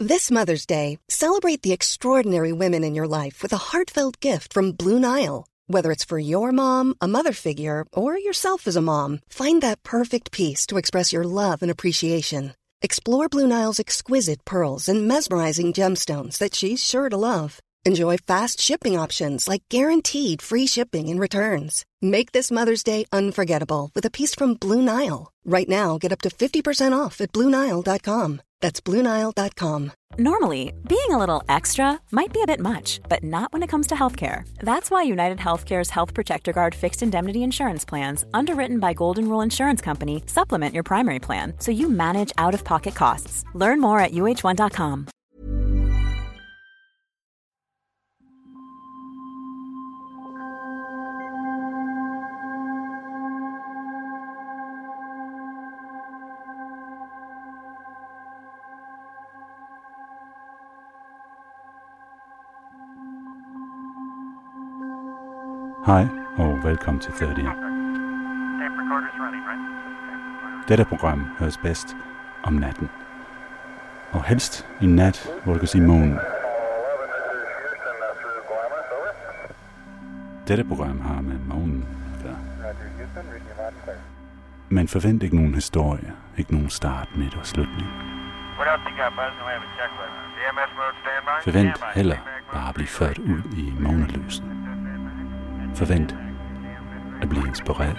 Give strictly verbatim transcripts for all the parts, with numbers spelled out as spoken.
This Mother's Day, celebrate the extraordinary women in your life with a heartfelt gift from Blue Nile. Whether it's for your mom, a mother figure, or yourself as a mom, find that perfect piece to express your love and appreciation. Explore Blue Nile's exquisite pearls and mesmerizing gemstones that she's sure to love. Enjoy fast shipping options like guaranteed free shipping and returns. Make this Mother's Day unforgettable with a piece from Blue Nile. Right now, get up to fifty percent off at blue nile dot com. That's blue nile dot com. Normally, being a little extra might be a bit much, but not when it comes to healthcare. That's why United Healthcare's Health Protector Guard fixed indemnity insurance plans, underwritten by Golden Rule Insurance Company, supplement your primary plan so you manage out-of-pocket costs. Learn more at u h one dot com. Hej og velkommen til tredive. Dette program høres bedst om natten. Og helst en nat, hvor du kan se månen. Dette program har med månen at gøre. Men forvent ikke nogen historie, ikke nogen start, midt og slutning. Forvent heller bare at blive ført ud i månelysen. Forvent at blive inspireret.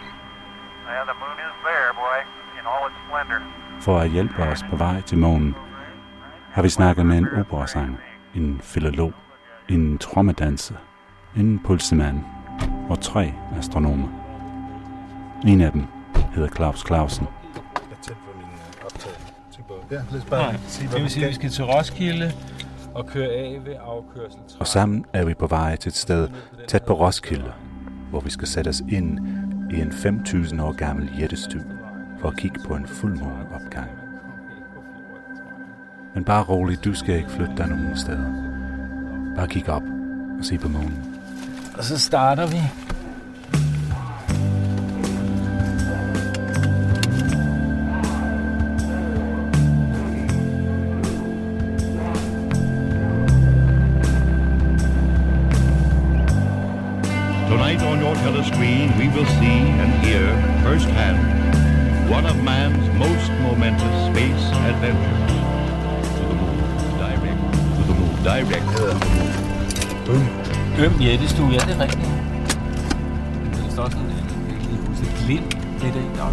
For at hjælpe os på vej til månen, har vi snakket med en operasanger, en filolog, en trommedanser, en pulsemand og tre astronomer. En af dem hedder Claus Clausen. Nej, det vil sige, at vi skal til Roskilde og køre af ved afkørsel. Og sammen er vi på vej til et sted tæt på Roskilde, hvor vi skal sætte os ind i en fem tusind år gammel jættestue for at kigge på en fuldmåneopgang. Men bare rolig, du skal ikke flytte dig nogen steder. Bare kig op og se på månen. Og så starter vi. Tonight on your telescreen we will see and hear firsthand one of man's most momentous space adventures. To the moon, direct, to the moon, direct, to the moon. Øm. Øm jættestue, ja, det er rigtigt. Der står sådan en lille hus af glimt lidt i dag.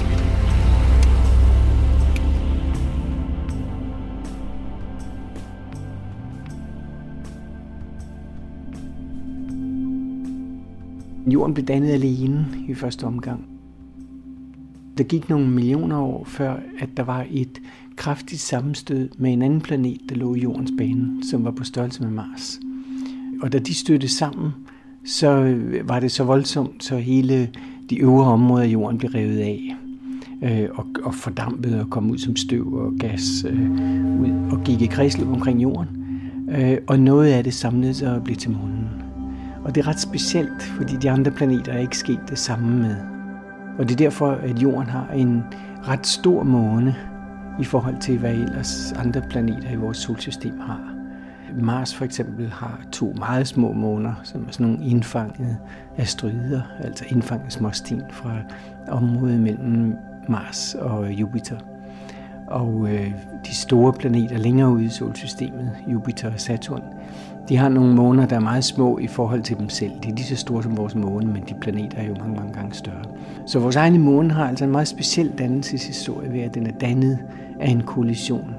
Jorden blev dannet alene i første omgang. Der gik nogle millioner år før, at der var et kraftigt sammenstød med en anden planet, der lå i jordens bane, som var på størrelse med Mars. Og da de stødte sammen, så var det så voldsomt, så hele de øvre områder af jorden blev revet af øh, og, og fordampede og kom ud som støv og gas øh, ud og gik i kredsløb omkring jorden. Øh, og noget af det samlede sig og blev til månen. Og det er ret specielt, fordi de andre planeter er ikke sket det samme med. Og det er derfor, at Jorden har en ret stor måne i forhold til, hvad ellers andre planeter i vores solsystem har. Mars for eksempel har to meget små måner, som er sådan nogle indfangede asteroider, altså indfangede småsten fra området mellem Mars og Jupiter. Og øh, de store planeter længere ude i solsystemet, Jupiter og Saturn, de har nogle måner, der er meget små i forhold til dem selv. De er lige så store som vores måne, men de planeter er jo mange, mange gange større. Så vores egen måne har altså en meget speciel dannelseshistorie ved, at den er dannet af en kollision.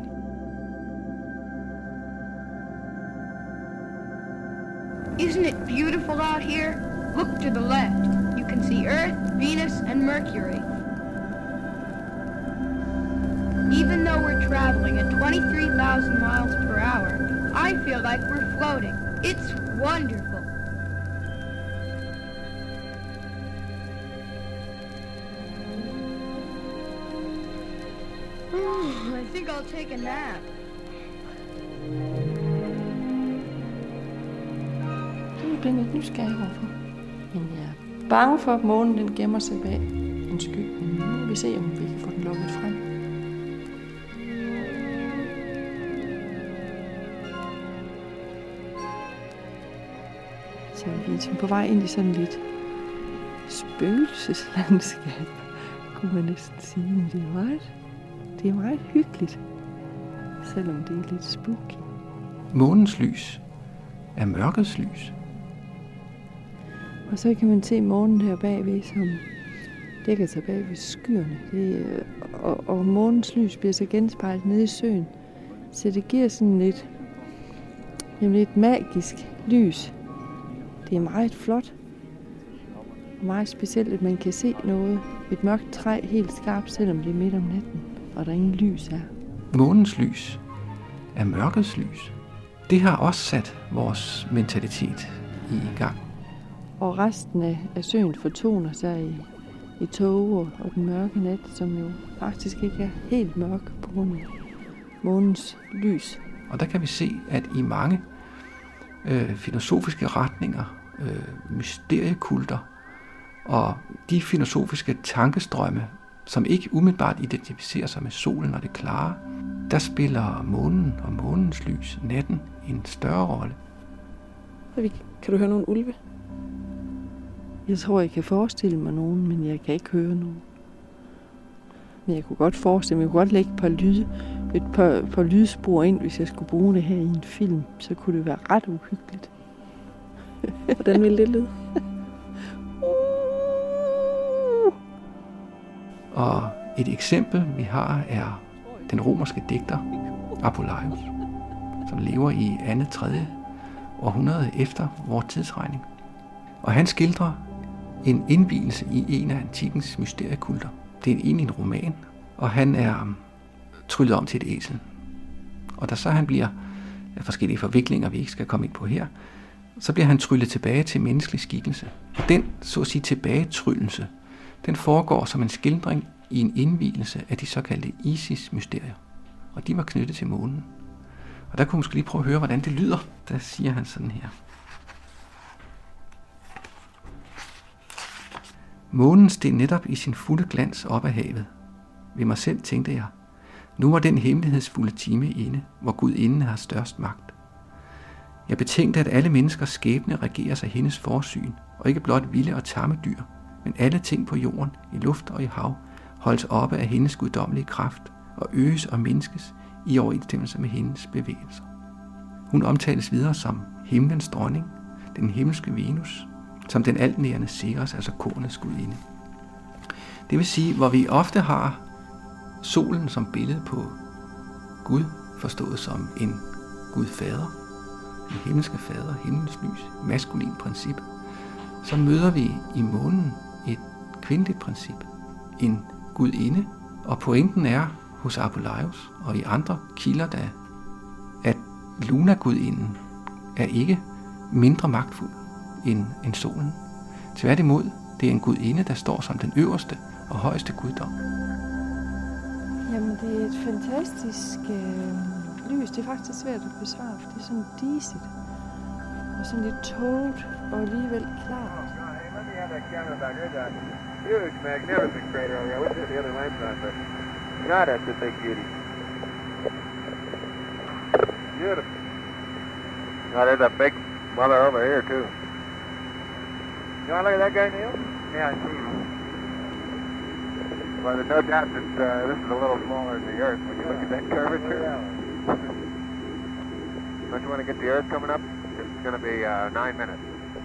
Isn't it beautiful out here? Look to the left. You can see Earth, Venus, and Mercury. Even though we're traveling at twenty-three thousand miles per hour, I feel like we're floating. It's wonderful. Oh, I think I'll take a nap. Det er jeg lidt nysgerrig overfor. Men jeg er bange for, at månen den gemmer sig bag en sky. Men nu vil vi se, om vi kan få den lukket frem. Så vi er ligesom på vej ind i sådan lidt spøgelseslandskab, kunne man næsten sige. Men det er meget, det er meget hyggeligt, selvom det er lidt spooky. Månens lys er mørkets lys. Og så kan man se månen her bagved, som dækker sig bag ved skyerne. Det, og, og månens lys bliver så genspejlet nede i søen. Så det giver sådan lidt, jamen lidt magisk lys. Det er meget flot. Og meget specielt, at man kan se noget. Et mørkt træ helt skarpt, selvom det er midt om natten. Og der ingen lys er. Månens lys er mørkets lys. Det har også sat vores mentalitet i gang. Og resten af, af søen fortoner sig i, i tåger og den mørke nat, som jo faktisk ikke er helt mørk på grund af månens lys. Og der kan vi se, at i mange øh, filosofiske retninger, øh, mysteriekulter og de filosofiske tankestrømme, som ikke umiddelbart identificerer sig med solen og det klare, der spiller månen og månens lys, natten, en større rolle. Kan du høre nogle ulve? Jeg tror, jeg kan forestille mig nogen, men jeg kan ikke høre nogen. Men jeg kunne godt forestille mig, jeg kunne godt lægge et par, lyde, et par, par lydspor ind, hvis jeg skulle bruge det her i en film. Så kunne det være ret uhyggeligt. Hvordan ville det lyde? Og et eksempel, vi har, er den romerske digter Apuleius, som lever i andet tredje århundrede efter vores tidsregning. Og han skildrer en indvielse i en af antikkens mysteriekulter. Det er egentlig en roman, og han er tryllet om til et æsel. Og da så han bliver af forskellige forviklinger, vi ikke skal komme ind på her, så bliver han tryllet tilbage til menneskelig skikkelse. Og den, så at sige, tilbagetryllelse, den foregår som en skildring i en indvielse af de såkaldte Isis-mysterier. Og de var knyttet til månen. Og der kunne man måske lige prøve at høre, hvordan det lyder. Der siger han sådan her. Månen steg netop i sin fulde glans op af havet. Ved mig selv tænkte jeg, nu var den hemmelighedsfulde time inde, hvor Gudinden har størst magt. Jeg betænkte, at alle menneskers skæbne regeres af hendes forsyn, og ikke blot vilde og tamme dyr, men alle ting på jorden, i luft og i hav, holdes oppe af hendes guddommelige kraft og øges og mindskes i overensstemmelse med hendes bevægelser. Hun omtales videre som himlens dronning, den himmelske Venus, som den altnærende Ceres, altså kornets gudinde. Det vil sige, hvor vi ofte har solen som billede på Gud, forstået som en Gud fader, en himmelske fader, himlens lys, maskulin princip, så møder vi i månen et kvindeligt princip, en gudinde, og pointen er hos Apuleius og i andre kilder, der, at Luna-gudinden er ikke mindre magtfuld end, end solen. Tværtimod, det er en gudinde, der står som den øverste og højeste guddom. Jamen, det er et fantastisk øh, lys. Det er faktisk svært at besvare, for det er sådan disigt og sådan lidt tåget og alligevel klart. Huge, magnificent crater over there. I wish there was the other limestone, but God, that's a big beauty. Beautiful. Oh, there's a big mother over here, too. You want to look at that guy, Neil? Yeah, I see him. Well, there's no doubt that uh, this is a little smaller than the Earth. When you look at that curvature. Don't you want to get the Earth coming up? It's going to be uh, nine minutes.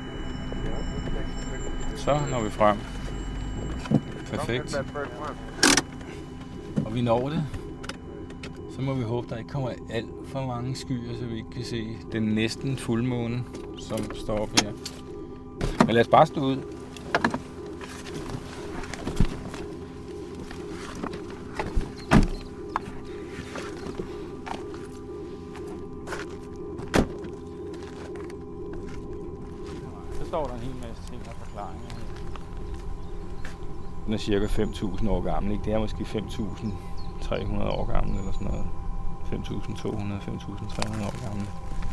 Så når vi frem. Perfekt. Og vi når det. Så må vi håbe, der ikke kommer alt for mange skyer, så vi ikke kan se den næsten fuldmåne, som står op her. Men lad os bare stå ud. Så står der en hel masse ting og forklaringer. Den er cirka fem tusind år gammel, ikke? Det er måske fem tusind tre hundrede år gammel eller sådan noget. fem tusind to hundrede, fem tusind tre hundrede år gammel.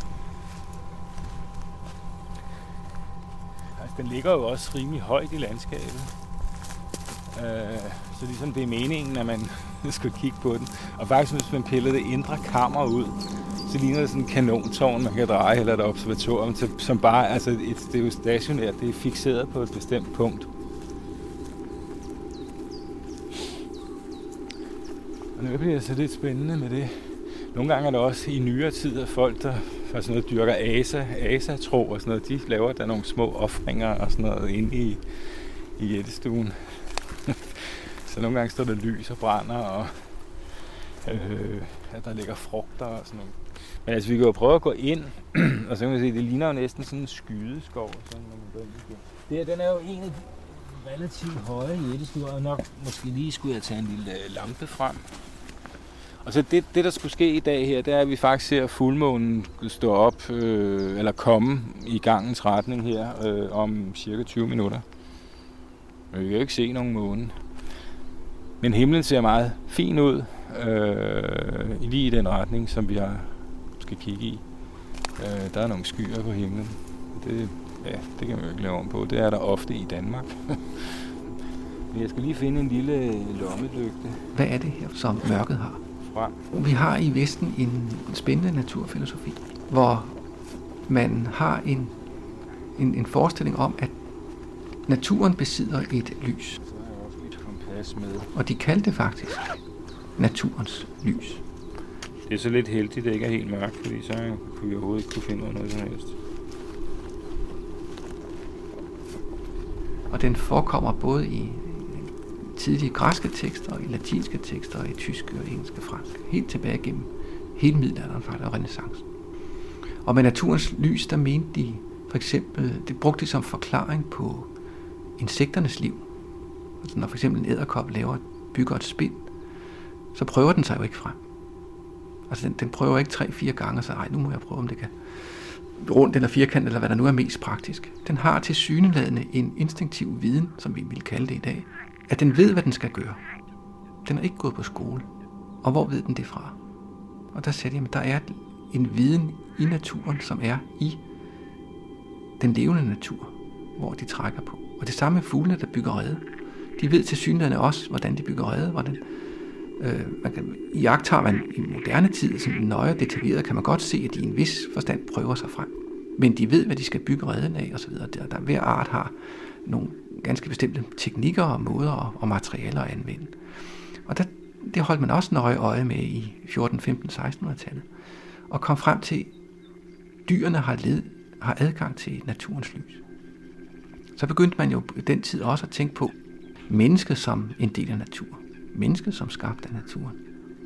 Altså, den ligger jo også rimelig højt i landskabet. Øh, så ligesom det er meningen, at man skal kigge på den. Og faktisk, hvis man piller det indre kammer ud, så ligner det sådan en kanontårn, man kan dreje, eller et observatorium, som bare, altså et, det er jo stationært, det er fikseret på et bestemt punkt. Og nu bliver det så lidt spændende med det. Nogle gange er der også i nyere tid, at folk, der for sådan noget, dyrker asa, asa-tro og sådan noget, de laver der nogle små ofringer og sådan noget inde i, i jættestuen. Så nogle gange står der lys og brænder, og øh, at der ligger frugter og sådan noget. Men altså, vi kan jo prøve at gå ind, og så kan man se, det ligner jo næsten sådan en skydeskov. Sådan, når man går ind igen. Det her, den er jo en af de relativt høje jættestuer, og nok måske lige skulle jeg tage en lille lampe frem. Og så det, det, der skulle ske i dag her, det er, at vi faktisk ser fuldmånen stå op, øh, eller komme i gangens retning her øh, om cirka tyve minutter. Men vi kan jo ikke se nogen måne. Men himlen ser meget fin ud, øh, lige i den retning, som vi har, skal kigge i. Øh, der er nogle skyer på himlen. Det, ja, det kan man jo ikke lave om på. Det er der ofte i Danmark. Men jeg skal lige finde en lille lommelygte. Hvad er det her, som mørket har? Fra. Vi har i Vesten en spændende naturfilosofi, hvor man har en, en, en forestilling om, at naturen besidder et lys. Så har jeg også et kompas med. Og de kaldte det faktisk naturens lys. Det er så lidt heldigt, at det ikke er helt mørkt, fordi så kunne vi overhovedet ikke kunne finde noget som helst. Og den forekommer både i tidlige græske tekster, i latinske tekster, i tyske og engelske og franske. Helt tilbage gennem hele middelalderen faktisk, og renæssancen. Og med naturens lys, der mente de for eksempel, det brugte de som forklaring på insekternes liv. Altså når for eksempel en edderkop laver, bygger et spind, så prøver den sig jo ikke frem. Altså den, den prøver ikke tre-fire gange og så, ej, nu må jeg prøve, om det kan rundt eller firkant, eller hvad der nu er mest praktisk. Den har tilsyneladende en instinktiv viden, som vi vil kalde det i dag, at den ved, hvad den skal gøre. Den er ikke gået på skole. Og hvor ved den det fra? Og der sagde de, at der er en viden i naturen, som er i den levende natur, hvor de trækker på. Og det samme med fuglene, der bygger rede. De ved tilsyneladende også, hvordan de bygger rede. Hvordan, øh, man kan, i jagttager man i moderne tid, sådan nøje detaljeret, kan man godt se, at de i en vis forstand prøver sig frem. Men de ved, hvad de skal bygge reden af, osv. Der, der hver art har nogle ganske bestemte teknikker og måder og, og materialer at anvende. Og der, det holdt man også nøje øje med i fjorten, femten, sekstenhundredetallet. Og kom frem til, at dyrene har, led, har adgang til naturens lys. Så begyndte man jo i den tid også at tænke på mennesket som en del af naturen. Mennesket som skabt af naturen.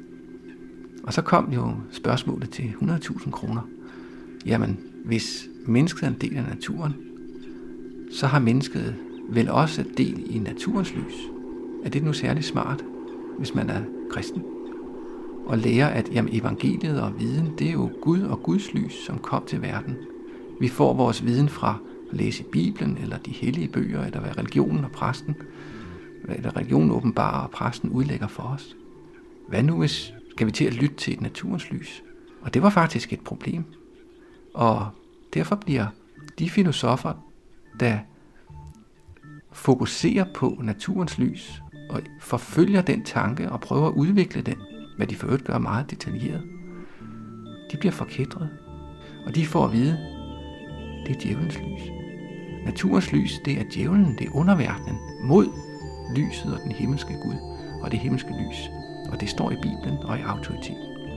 Og så kom jo spørgsmålet til hundrede tusind kroner. Jamen, hvis mennesket er en del af naturen, så har mennesket vel også del i naturens lys. Er det nu særlig smart, hvis man er kristen? Og lærer, at jamen, evangeliet og viden, det er jo Gud og Guds lys, som kom til verden. Vi får vores viden fra at læse i Bibelen, eller de hellige bøger, eller hvad religionen og præsten, eller religionen åbenbarer, og præsten udlægger for os. Hvad nu, hvis skal vi til at lytte til et naturens lys? Og det var faktisk et problem. Og derfor bliver de filosofer, der fokuserer på naturens lys, og forfølger den tanke og prøver at udvikle den, hvad de for øvrigt gør meget detaljeret, de bliver forkætret. Og de får at vide, det er djævelens lys. Naturens lys, det er djævlen, det er underverdenen mod lyset og den himmelske Gud og det himmelske lys. Og det står i Bibelen og i autoritet.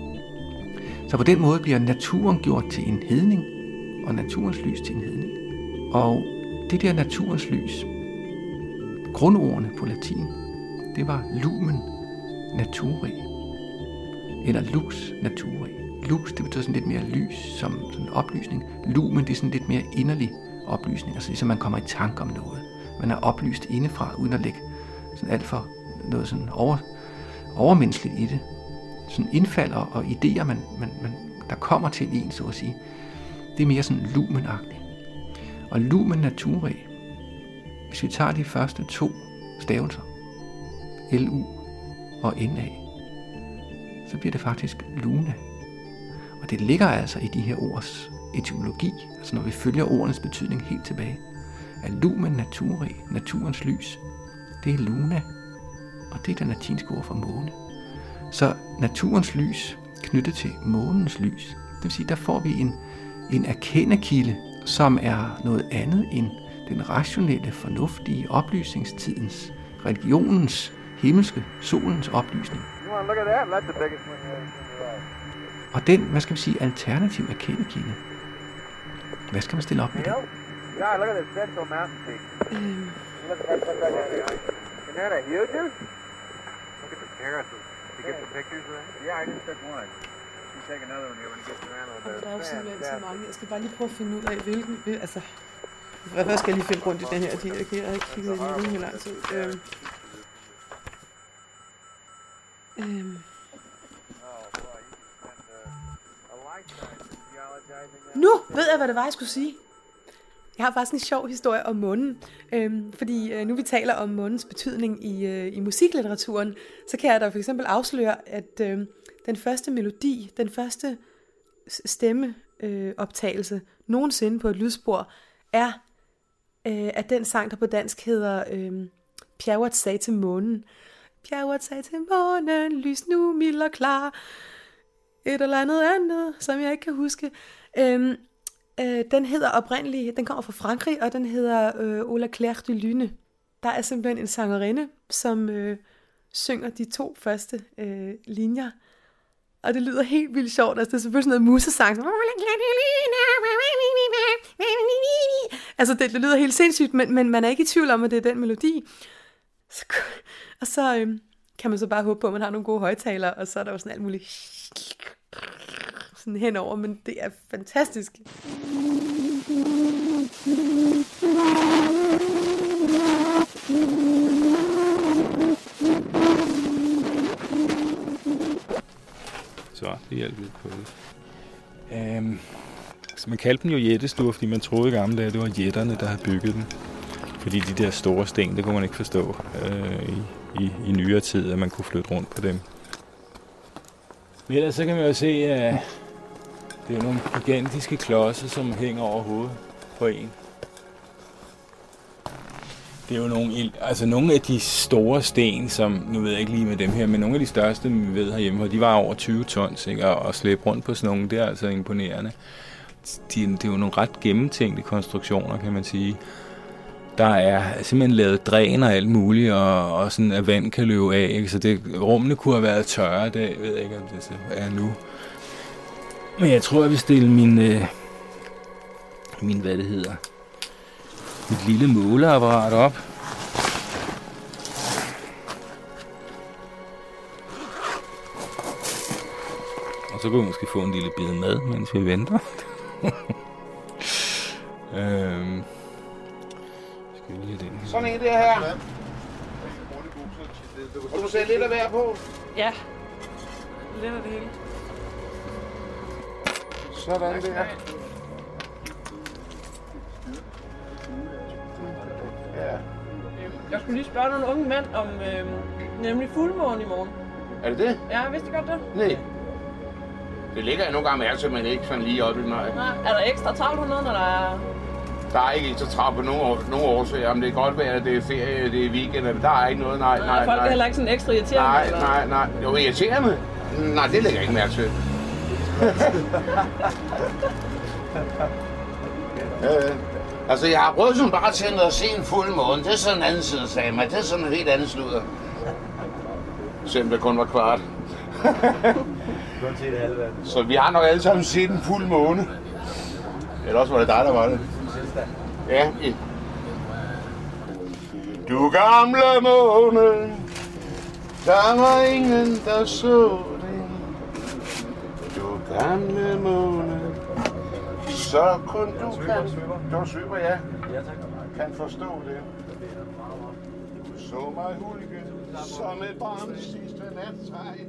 Så på den måde bliver naturen gjort til en hedning, og naturens lys til en hedning. Og det der naturens lys, grundordene på latin, det var lumen naturae, eller lux naturae. Lux, det betyder sådan lidt mere lys, som sådan en oplysning. Lumen, det er sådan lidt mere inderlig oplysning, altså ligesom man kommer i tanke om noget. Man er oplyst indefra, uden at lægge sådan alt for noget sådan over, overmenneskeligt i det. Sådan indfald og, og idéer, man, man, man, der kommer til en, så at sige, det er mere sådan lumenagtigt. Og lumen naturae, hvis vi tager de første to stavelser, L U og N A, så bliver det faktisk luna. Og det ligger altså i de her ords etymologi, altså når vi følger ordenes betydning helt tilbage, at lumen naturae, naturens lys, det er luna, og det er det latinske ord for måne. Så naturens lys knyttet til månens lys, Det vil sige, der får vi en, en erkendekilde, som er noget andet end den rationelle, fornuftige oplysningstidens, religionens, himmelske, solens oplysning. Og den, hvad skal man sige, alternativ erkendekilde. Hvad skal man stille op med det? Yeah, look at this central mountain peak. Øhm, Look at that, look at that area. Isn't that a huge? Look at the terraces. Did you get some pictures of that? Yeah, I just took one. You take another one here when you get around with the Der er jo simpelthen så fantastic. mange. Jeg skal bare lige prøve at finde ud af, hvilken... hvil- Altså, først skal jeg lige finde rundt i den her. De, jeg har ikke kigget i rimelig lang tid. Øhm. Øhm. Nu ved jeg, hvad det var, jeg skulle sige. Jeg har faktisk en sjov historie om månen, øhm, fordi øh, nu vi taler om månens betydning i, øh, i musiklitteraturen, så kan jeg da for eksempel afsløre, at øh, den første melodi, den første stemmeoptagelse øh, nogensinde på et lydspor, er øh, at den sang, der på dansk hedder øh, Pjerrot sagde til månen. Pjerrot sagde til månen, lys nu mild og klar. Et eller andet andet, som jeg ikke kan huske. Øhm, øh, den hedder oprindeligt, den kommer fra Frankrig, og den hedder øh, Au la clair de lune. Der er simpelthen en sangerinde, som øh, synger de to første øh, linjer. Og det lyder helt vildt sjovt. Altså, det er selvfølgelig sådan noget musesang. Altså, det, det lyder helt sindssygt, men, men man er ikke i tvivl om, at det er den melodi. Så, og så øh, kan man så bare håbe på, at man har nogle gode højtalere, og så er der jo sådan alt muligt sådan henover, men det er fantastisk. Så det hjalp lidt på det. Um, så man kaldte dem jo jættestuer, fordi man troede i gamle dage, at det var jætterne, der havde bygget dem. Fordi de der store sten, det kunne man ikke forstå uh, i, i, i nyere tid, at man kunne flytte rundt på dem. Men ellers så kan man jo se, at det er nogle gigantiske klodser, som hænger over hovedet på en. Det er jo nogle, altså nogle af de store sten, som, nu ved jeg ikke lige med dem her, men nogle af de største, vi ved herhjemme, de var over tyve tons, ikke? Og at slæbe rundt på sådan nogle, det er altså imponerende. De, det er jo nogle ret gennemtænkte konstruktioner, kan man sige. Der er simpelthen lavet dræn og alt muligt, og, og sådan, at vand kan løbe af, ikke? Så det, rummene kunne have været tørre, det ved jeg ikke, om det er nu. Men jeg tror, jeg vil stille min, øh, min, hvad det hedder, mit lille måleapparat op. Og så kan vi måske få en lille bid mad, mens vi venter. øhm. Skal vi lige den her. Sådan en der her. Og du ser lidt af hver på? Ja, lidt af det hele. Sådan der. Ja. Jeg skulle lige spørge nogle unge mænd om øh, nemlig fuldmåne i morgen. Er det det? Ja, vidste I godt det? Nej. Det ligger jeg nogle gange mærke til, men ikke sådan lige op i mig. Nej, er der ekstra travlt hernede, når der er... Der er ikke så travlt på nogle, år, nogle årsager. Om det er godt være, at det er ferie, det er weekend, men der er ikke noget, nej, nej, nej. Folk er heller ikke sådan ekstra irriterende? Nej, eller? nej, nej. Jo, irriterende? Nej, det lægger jeg ikke mærke til. øh, altså, jeg har råd som bare til at se en fuld måne. Det er sådan en anden side, sagde mig. Det er sådan en helt anden sludder. Selvom det kun var kvart. Så vi har nok alle sammen set en fuld måne. Eller også var det dig, der var det. Ja. Du gamle måne, der var ingen, der så det. Du gamle måne, så kun du kan... Du er syber, ja. Kan forstå det. Du så mig hulke, som et barn sidste nattegn.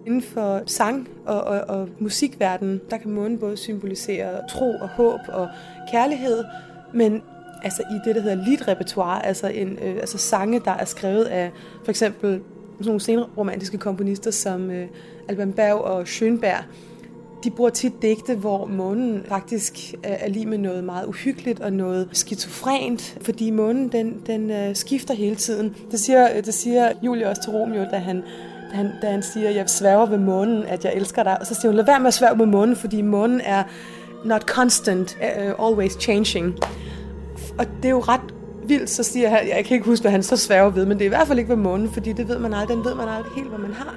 Inden for sang- og, og, og musikverdenen, der kan månen både symbolisere tro og håb og kærlighed, men altså i det, der hedder liedrepertoire, altså, en, øh, altså sange, der er skrevet af for eksempel sådan nogle senromantiske komponister som øh, Alban Berg og Schönberg, de bruger tit digte, hvor månen faktisk er lige med noget meget uhyggeligt og noget skizofrent, fordi månen den, den øh, skifter hele tiden. Det siger, det siger Julie også til Romeo, da han, da, han, da han siger, jeg sværger ved månen, at jeg elsker dig. Og så siger hun, lad være med at sværge ved månen, fordi månen er not constant, uh, always changing. Og det er jo ret vildt, så siger han, jeg kan ikke huske, hvad han så sværger ved, men det er i hvert fald ikke ved månen, fordi det ved man aldrig, den ved man aldrig helt, hvad man har.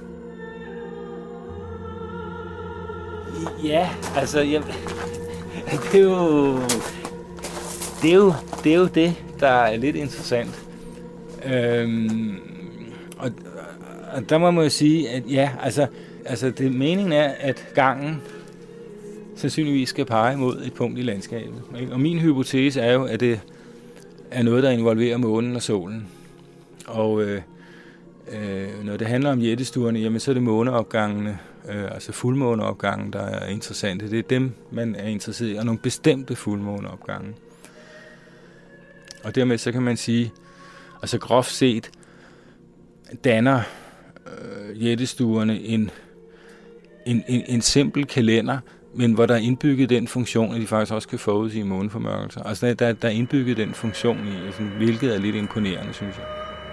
Ja, altså, jeg, det, er jo, det, er jo, det er jo det, der er lidt interessant. Øhm, og, og der må man jo sige, at ja, altså, altså det, meningen er, at gangen sandsynligvis skal pege mod et punkt i landskabet. Ikke? Og min hypotese er jo, at det er noget, der involverer månen og solen. Og øh, øh, når det handler om jættestuerne, jamen så er det måneopgangene, øh, altså fuldmåneopgangen, der er interessante. Det er dem, man er interesseret i, og nogle bestemte fuldmåneopgange. Og dermed så kan man sige, altså groft set, danner øh, jættestuerne en, en, en, en simpel kalender, men hvor der er indbygget den funktion, at de faktisk også kan forudsige måneformørkelser. Altså der, der er indbygget den funktion i, altså, hvilket er lidt imponerende, synes jeg.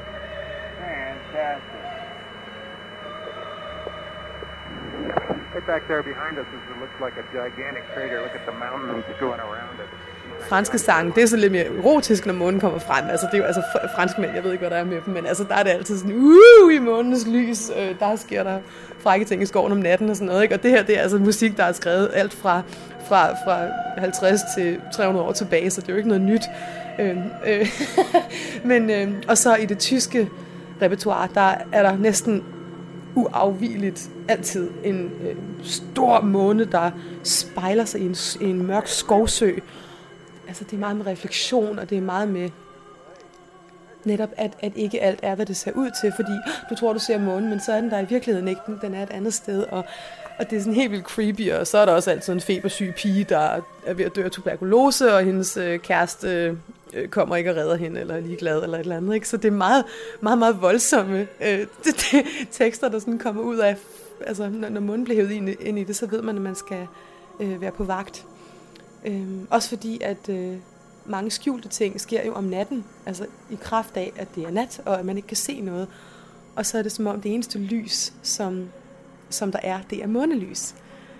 Right back there behind us, it looks like a gigantic crater. Look at the mountains going around it. Franske sange, det er så lidt mere erotisk, når månen kommer frem. Altså, det er jo altså franskmænd, jeg ved ikke, hvad der er med dem, men altså, der er det altid sådan, uh, i månens lys, øh, der sker der frække ting i skoven om natten og sådan noget, ikke? Og det her, det er altså musik, der er skrevet alt fra, fra, fra halvtreds til tre hundrede år tilbage, så det er jo ikke noget nyt. Øh, øh, men, øh, og så i det tyske repertoire, der er der næsten uafvigeligt altid en øh, stor måne, der spejler sig i en, i en mørk skovsø. Altså, det er meget med refleksion, og det er meget med netop, at, at ikke alt er, hvad det ser ud til, fordi du tror, du ser månen, men så er den der i virkeligheden ikke. Den er et andet sted, og, og det er sådan helt vildt creepy, og så er der også altid en febersyg pige, der er ved at dø af tuberkulose, og hendes øh, kæreste øh, kommer ikke og redder hende, eller er ligeglad, eller et eller andet, ikke? Så det er meget, meget, meget voldsomme øh, det, det, tekster, der sådan kommer ud af, altså, når, når månen bliver hævet ind, ind i det, så ved man, at man skal øh, være på vagt. Øhm, også fordi, at øh, mange skjulte ting sker jo om natten, altså i kraft af, at det er nat, og at man ikke kan se noget. Og så er det som om det eneste lys, som, som der er, det er månelys.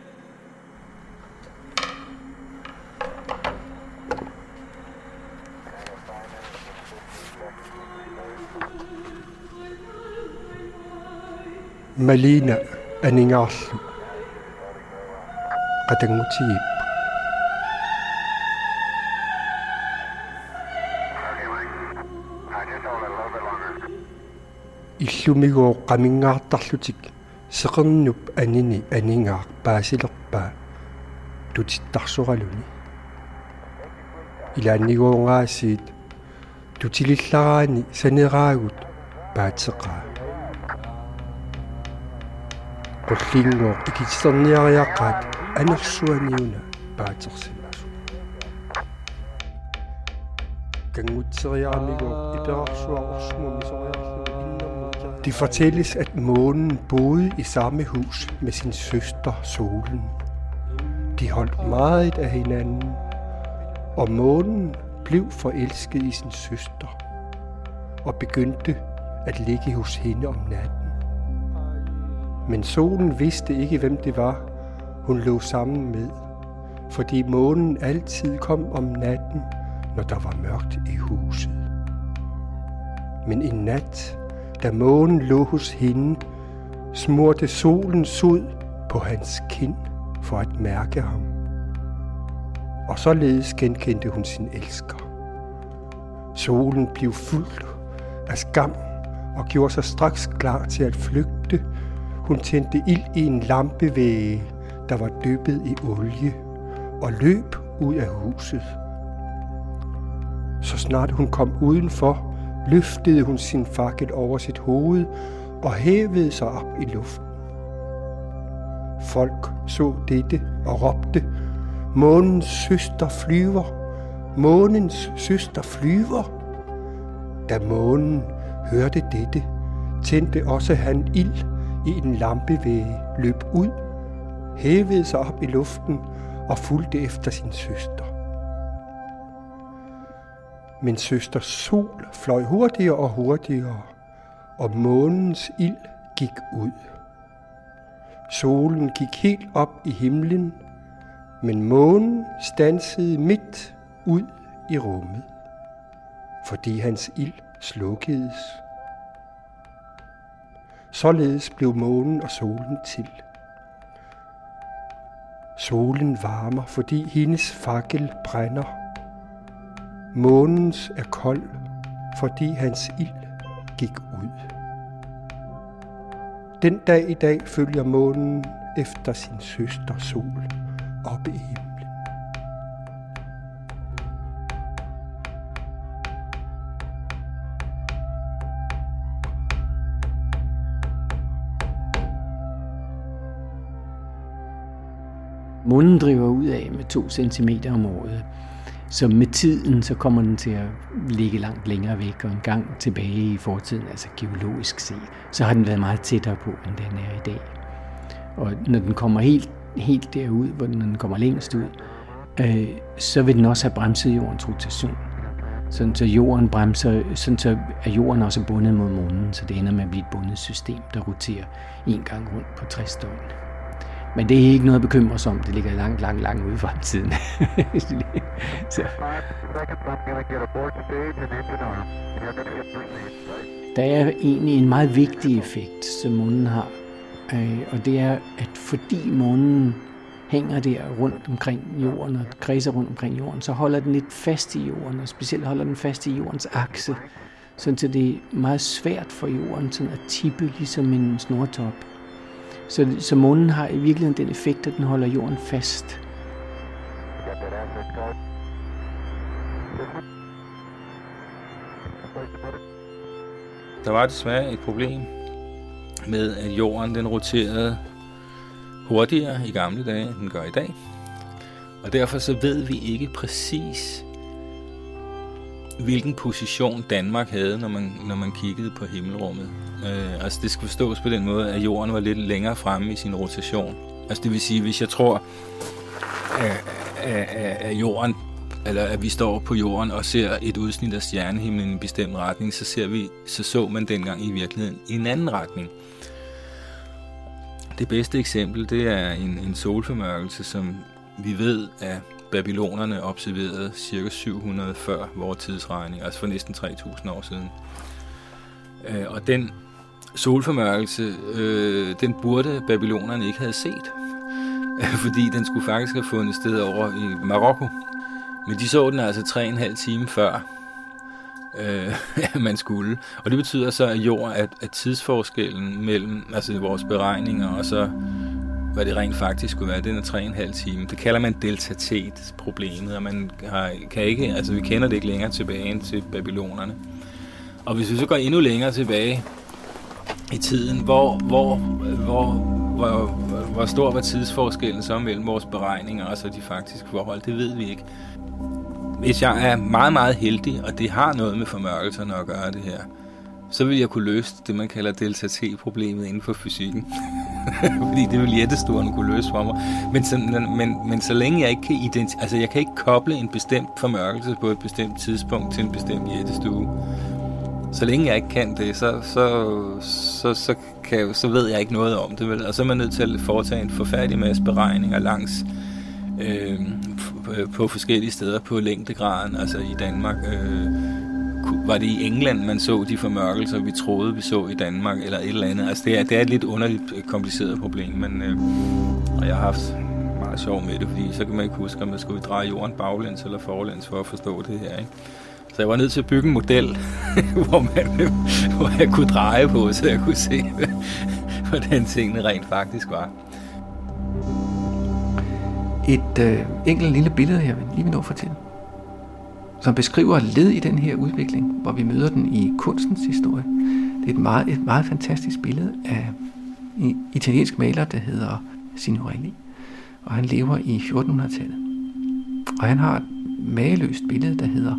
Malina aningaarlu qatangutigip иллумигоо qaminggaartarlutik seqernup anini aningaaq paasilerpaa tutittarsoraluni ilaanniguungaasiit tutilillaraani saneraagut paatseqaa qulliinngoo ikitserniariaqqaat anersuaniuna paatsersimaasu kangutseriaramigoo iperarsuaqorsumumisoriarlu. Det fortælles, at månen boede i samme hus med sin søster solen. De holdt meget af hinanden, og månen blev forelsket i sin søster og begyndte at ligge hos hende om natten. Men solen vidste ikke, hvem det var, hun lå sammen med, fordi månen altid kom om natten, når der var mørkt i huset. Men en nat, da månen lå hos hende, smurte solen sod på hans kind for at mærke ham. Og således genkendte hun sin elsker. Solen blev fuld af skam og gjorde sig straks klar til at flygte. Hun tændte ild i en lampevæge, der var dyppet i olie, og løb ud af huset. Så snart hun kom udenfor, løftede hun sin fakkel over sit hoved og hævede sig op i luften. Folk så dette og råbte, månens søster flyver, månens søster flyver. Da månen hørte dette, tændte også han ild i en lampevæge, løb ud, hævede sig op i luften og fulgte efter sin søster. Min søsters sol fløj hurtigere og hurtigere, og månens ild gik ud. Solen gik helt op i himlen, men månen standsede midt ud i rummet, fordi hans ild slukkedes. Således blev månen og solen til. Solen varmer, fordi hendes fakkel brænder. Månens er kold, fordi hans ild gik ud. Den dag i dag følger månen efter sin søster sol oppe i himlen. Månen driver ud af med to centimeter om året. Så med tiden, så kommer den til at ligge langt længere væk, og en gang tilbage i fortiden, altså geologisk set, så har den været meget tættere på, end den er i dag. Og når den kommer helt, helt derud, hvor den kommer længst ud, øh, så vil den også have bremset jordens rotation. Sådan så jorden bremser, sådan så er jorden også bundet mod månen, så det ender med at blive et bundet system, der roterer en gang rundt på tres døgn. Men det er ikke noget at bekymre sig om. Det ligger langt, langt, langt ude i fremtiden. Så. Der er egentlig en meget vigtig effekt, som månen har. Og det er, at fordi månen hænger der rundt omkring jorden og kredser rundt omkring jorden, så holder den lidt fast i jorden, og specielt holder den fast i jordens akse, så det er meget svært for jorden sådan at tippe ligesom en snortop. Så, så månen har i virkeligheden den effekt, at den holder jorden fast. Der var desværre et problem med, at jorden den roterede hurtigere i gamle dage, end den gør i dag. Og derfor så ved vi ikke præcis, hvilken position Danmark havde, når man, når man kiggede på himmelrummet. Øh, altså det skal forstås på den måde, at jorden var lidt længere fremme i sin rotation. Altså det vil sige, hvis jeg tror, at, at, at jorden, eller at vi står på jorden og ser et udsnit af stjernehimlen i en bestemt retning, så ser vi, så så man dengang i virkeligheden i en anden retning. Det bedste eksempel, det er en, en solformørkelse, som vi ved, at babylonerne observerede cirka syv hundrede før vores tidsregning, altså for næsten tre tusind år siden. Øh, og den solformørkelse, øh, den burde babylonerne ikke have set, øh, fordi den skulle faktisk have fundet sted over i Marokko. Men de så den altså tre og en halv time før, øh, man skulle. Og det betyder så, at jord, at, at tidsforskellen mellem altså vores beregninger og så hvad det rent faktisk skulle være, den er tre og en halv time. Det kalder man deltatet-problemet, og man har, kan ikke, altså vi kender det ikke længere tilbage end til babylonerne. Og hvis vi så går endnu længere tilbage i tiden, hvor, hvor, hvor, hvor, hvor stor var tidsforskellen så mellem vores beregninger og så de faktiske forhold, det ved vi ikke. Hvis jeg er meget, meget heldig, og det har noget med formørkelserne at gøre det her, så vil jeg kunne løse det, man kalder delta-t-problemet inden for fysikken. Fordi det vil jættestuerne kunne løse for mig. Men så, men, men så længe jeg ikke kan identi- altså jeg kan ikke koble en bestemt formørkelse på et bestemt tidspunkt til en bestemt jættestue. Så længe jeg ikke kan det, så, så, så, så, kan, så ved jeg ikke noget om det. Vel? Og så er man nødt til at foretage en forfærdelig masse beregninger langs øh, på forskellige steder på længdegraden, altså i Danmark. Øh, var det i England, man så de formørkelser, vi troede, vi så i Danmark, eller et eller andet. Altså, det er, det er et lidt underligt kompliceret problem, men øh, og jeg har haft meget sjov med det, fordi så kan man ikke huske, om man skulle dreje jorden baglæns eller forlæns for at forstå det her, ikke? Så jeg var nødt til at bygge en model, hvor, man, hvor jeg kunne dreje på, så jeg kunne se, hvordan tingene rent faktisk var. Et øh, enkelt lille billede, jeg lige vil nå for tiden, som beskriver led i den her udvikling, hvor vi møder den i kunstens historie. Det er et meget, et meget fantastisk billede af en italiensk maler, der hedder Signorelli, og han lever i fjortenhundredetallet. Og han har et mageløst billede, der hedder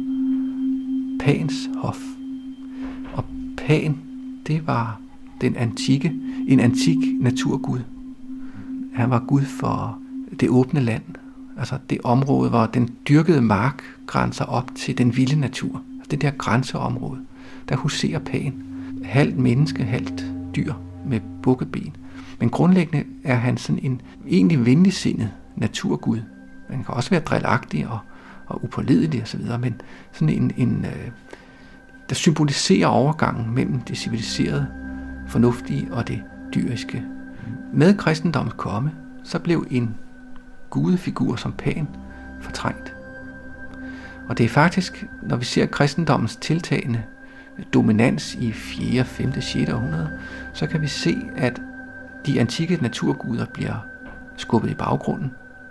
Pans Hof. Og Pan, det var den antikke, en antik naturgud. Han var gud for det åbne land, altså det område, hvor den dyrkede mark grænser op til den vilde natur. Altså det der grænseområde, der huserer Pan. Halvt menneske, halvt dyr med bukkeben. Men grundlæggende er han sådan en egentlig venligsindet naturgud. Han kan også være drillagtig og, og upålidelig osv., men sådan en, en øh, der symboliserer overgangen mellem det civiliserede, fornuftige og det dyriske. Med kristendommens komme, så blev en gudefigur som Pan fortrængt. Og det er faktisk, når vi ser kristendommens tiltagende dominans i fjerde, femte, sjette århundrede, så kan vi se, at de antikke naturguder bliver skubbet i baggrunden,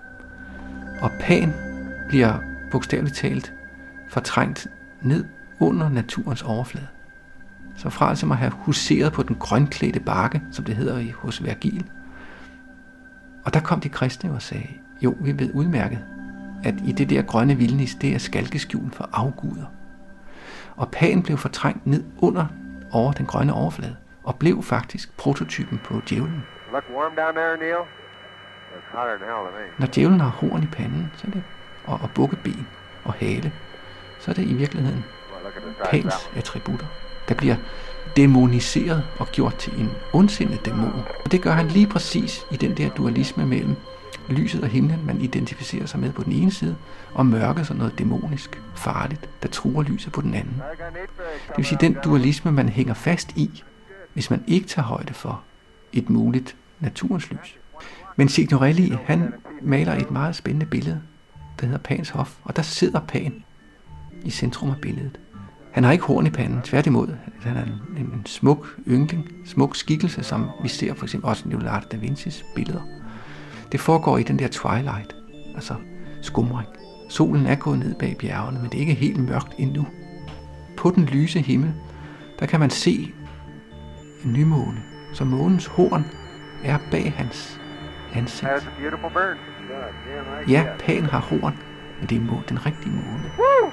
og Pan bliver bogstaveligt talt fortrængt ned under naturens overflade. Så fra altså at have huseret på den grønklædte bakke, som det hedder hos Vergil, og der kom de kristne og sagde, jo, vi ved udmærket, at i det der grønne vildnis, det er skalkeskjul for afguder. Og Pan blev fortrængt ned under over den grønne overflade, og blev faktisk prototypen på djævlen. Look warm down there, Neil? It's hotter than hell to me. Når djævlen har horn i panden, så er det, og, og bukkeben og hale, så er det i virkeligheden Pans attributter, der bliver dæmoniseret og gjort til en ondsindet dæmon. Og det gør han lige præcis i den der dualisme mellem lyset og himlen, man identificerer sig med på den ene side, og mørket som noget dæmonisk, farligt, der truer lyset på den anden. Det vil sige, den dualisme, man hænger fast i, hvis man ikke tager højde for et muligt naturens lys. Men Signorelli, han maler et meget spændende billede, der hedder Pans Hof, og der sidder Pan i centrum af billedet. Han har ikke horn i panden, tværtimod. Han er en, en, en smuk yngling, smuk skikkelse, som vi ser for eksempel også Leonardo da Vincis billeder. Det foregår i den der twilight, altså skumring. Solen er gået ned bag bjergene, men det er ikke helt mørkt endnu. På den lyse himmel, der kan man se en nymåne, så månens horn er bag hans ansigt. Ja, Pan har horn, men det er må, den rigtige måne.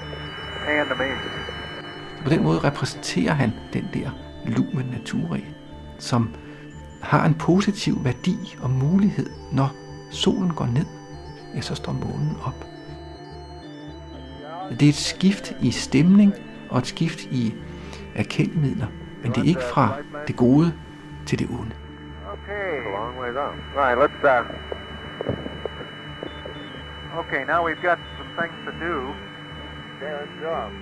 Så på den måde repræsenterer han den der lumen naturregel, som har en positiv værdi og mulighed, når solen går ned, ja, så står månen op. Det er et skift i stemning og et skift i erkendemidler, men det er ikke fra det gode til det onde. Okay, a long way down. Right, let's uh Okay, now we've got some things to do. Good job.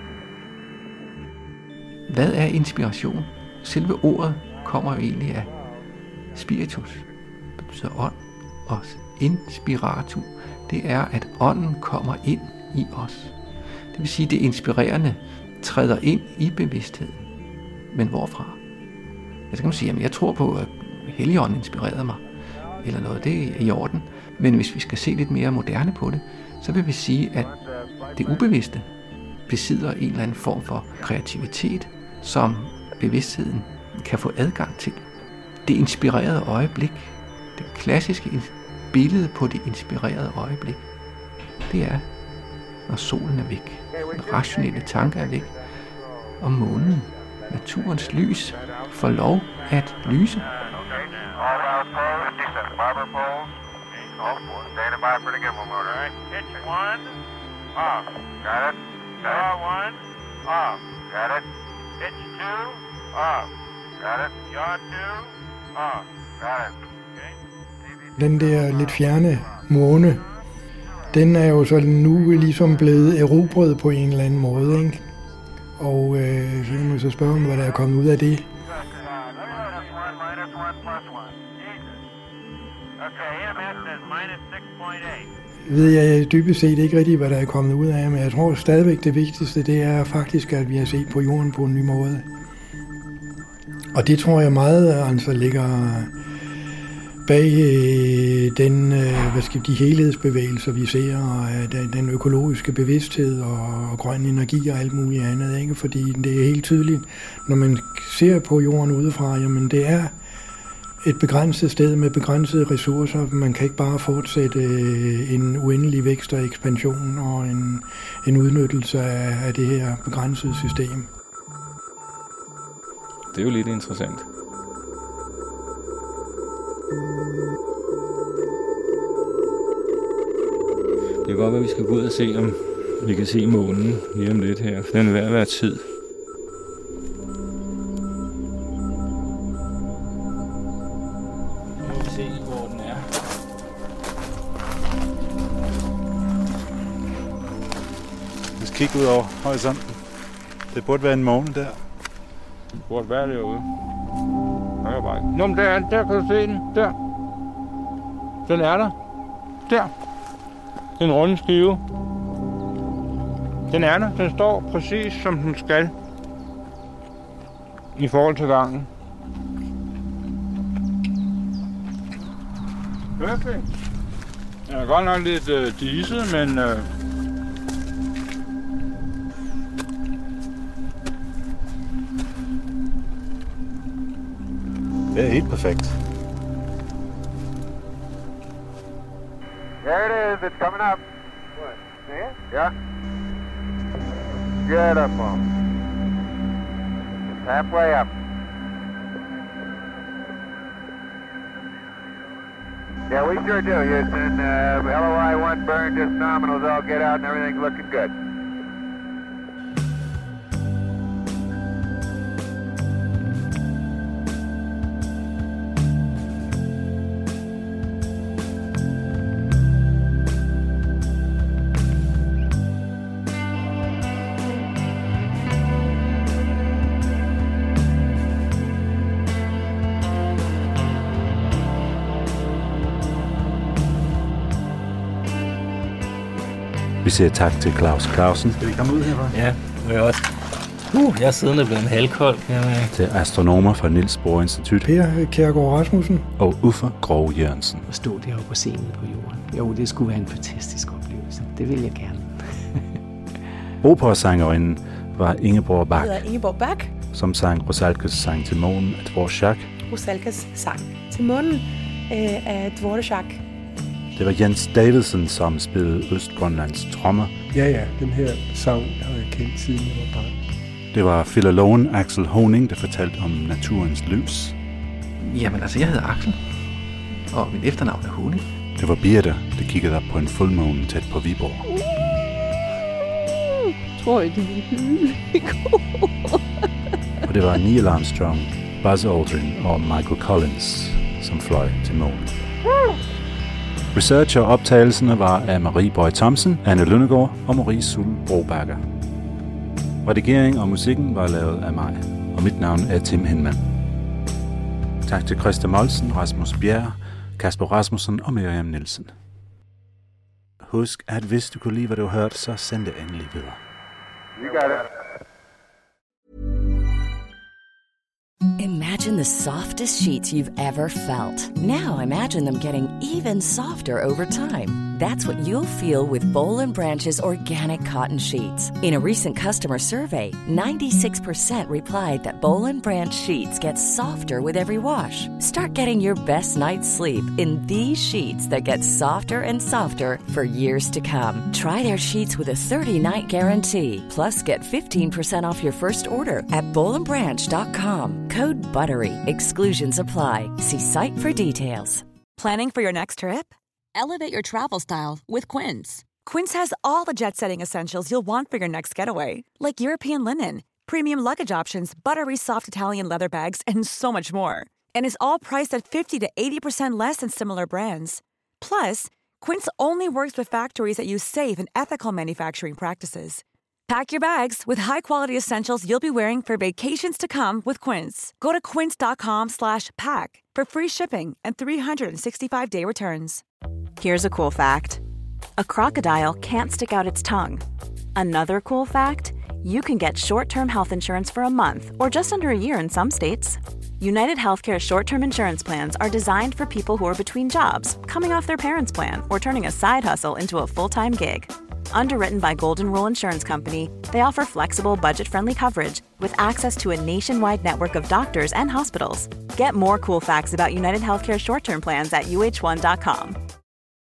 Hvad er inspiration? Selve ordet kommer jo egentlig af spiritus. Det betyder ånd. Og inspiratu, det er, at ånden kommer ind i os. Det vil sige, at det inspirerende træder ind i bevidstheden. Men hvorfra? Jeg kan man sige, at jeg tror på, at Helligånden inspirerede mig, eller noget, det er i orden. Men hvis vi skal se lidt mere moderne på det, så vil vi sige, at det ubevidste besidder en eller anden form for kreativitet, som bevidstheden kan få adgang til. Det inspirerede øjeblik, det klassiske billede på det inspirerede øjeblik, det er, når solen er væk, når rationelle tanker er væk, og månen, naturens lys, får lov at lyse. Den der lidt fjerne måne, den er jo så nu ligesom blevet erobret på en eller anden måde, ikke? Og øh, så kan man så spørge mig, hvad der er kommet ud af det. Ved jeg dybest set ikke rigtig, hvad der er kommet ud af, men jeg tror stadigvæk det vigtigste, det er faktisk, at vi har set på jorden på en ny måde. Og det tror jeg meget, altså ligger bag øh, den, øh, hvad skal de helhedsbevægelser, vi ser, og øh, den økologiske bevidsthed og, og grøn energi og alt muligt andet, ikke? Fordi det er helt tydeligt, når man ser på jorden udefra, jamen det er et begrænset sted med begrænsede ressourcer. Man kan ikke bare fortsætte en uendelig vækst og ekspansion og en, en udnyttelse af, af det her begrænsede system. Det er jo lidt interessant. Det kan godt være, at vi skal gå ud og se, om vi kan se månen lige om lidt her. Den er ved at være tid. Nu må vi se, hvor den er. Lad os kigge ud over horisonten. Det burde være en måne der. Det burde være derude. Der er bare... Nå, men der er den. Der kan du se den. Der. Den er der. Der. Den runde skive. Den er der. Den står præcis som den skal. I forhold til gangen. Perfekt. Den er godt nok lidt øh, diset, men... Øh... Det er helt perfekt. There it is. It's coming up. What? There? Yeah. Beautiful. It's halfway up. Yeah, we sure do, Houston. Uh, L O I one burn, just nominals all get out and everything's looking good. Vi siger tak til Claus Clausen. Skal vi komme ud herfra? Ja, det er også. Uh, jeg er siddende blevet en halvkold. Til astronomer fra Niels Bohr Institut. Per Kjærgaard Rasmussen. Og Uffe Grove Jørgensen. At stå deroppe og se ned på jorden. Jo, det skulle være en fantastisk oplevelse. Det vil jeg gerne. Operasangerinden var Ingeborg Bach. Jeg hedder Ingeborg Bach. Som sang Rusalkas sang til månen af Dvorak. Rusalkas sang til månen øh, af Dvorak. Det var Jens Davidsen, som spillede Østgrønlands trommer. Ja, ja, den her sang har jeg kendt siden jeg var barn. Det var filologen Axel Honing, der fortalte om naturens lys. Jamen altså, jeg hedder Axel, og mit efternavn er Honing. Det var Birte, der kiggede op på en fuldmåne tæt på Viborg. Uh, tror jeg, de ville hylde i går. Og det var Neil Armstrong, Buzz Aldrin og Michael Collins, som fløj til månen. Research og optagelserne var af Marie Boy Thomsen, Anne Lønnegaard og Marie Sul Brobakker. Redigering og musikken var lavet af mig, og mit navn er Tim Hinman. Tak til Christa Molsen, Rasmus Bjerg, Kasper Rasmussen og Miriam Nielsen. Husk, at hvis du kunne lide, hvad du hørte, så send det endelig videre. You got it. Imagine the softest sheets you've ever felt. Now imagine them getting even softer over time. That's what you'll feel with Boll and Branch's organic cotton sheets. In a recent customer survey, ninety-six percent replied that Boll and Branch sheets get softer with every wash. Start getting your best night's sleep in these sheets that get softer and softer for years to come. Try their sheets with a thirty-night guarantee. Plus, get fifteen percent off your first order at boll and branch dot com. Code BUTTERY. Exclusions apply. See site for details. Planning for your next trip? Elevate your travel style with Quince. Quince has all the jet-setting essentials you'll want for your next getaway, like European linen, premium luggage options, buttery soft Italian leather bags, and so much more. And is all priced at fifty to eighty percent less than similar brands. Plus, Quince only works with factories that use safe and ethical manufacturing practices. Pack your bags with high-quality essentials you'll be wearing for vacations to come with Quince. Go to quince dot com slash pack for free shipping and three hundred sixty-five day returns. Here's a cool fact. A crocodile can't stick out its tongue. Another cool fact, you can get short-term health insurance for a month or just under a year in some states. United Healthcare short-term insurance plans are designed for people who are between jobs, coming off their parents' plan, or turning a side hustle into a full-time gig. Underwritten by Golden Rule Insurance Company, they offer flexible, budget-friendly coverage with access to a nationwide network of doctors and hospitals. Get more cool facts about United Healthcare short-term plans at U H one dot com.